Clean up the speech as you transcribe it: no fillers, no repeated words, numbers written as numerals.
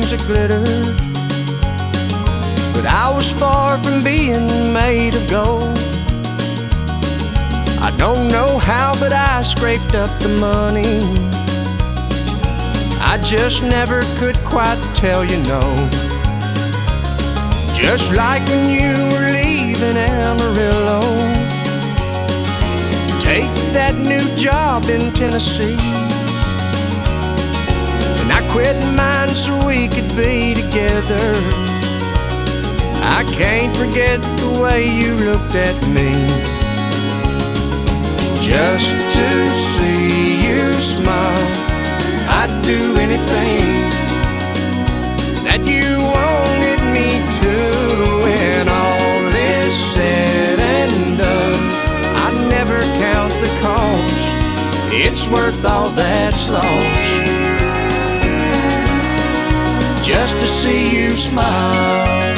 rings that glitter, but I was far from being made of gold. I don't know how, but I scraped up the money. I just never could quite tell you no. Just like when you were leaving Amarillo, take that new job in Tennessee, and I quit mine so we could be together. I can't forget the way you looked at me. Just to see you smile, I'd do anything that you wanted me to. When all is said and done, I'd never count the cost. It's worth all that's lost just to see you smile.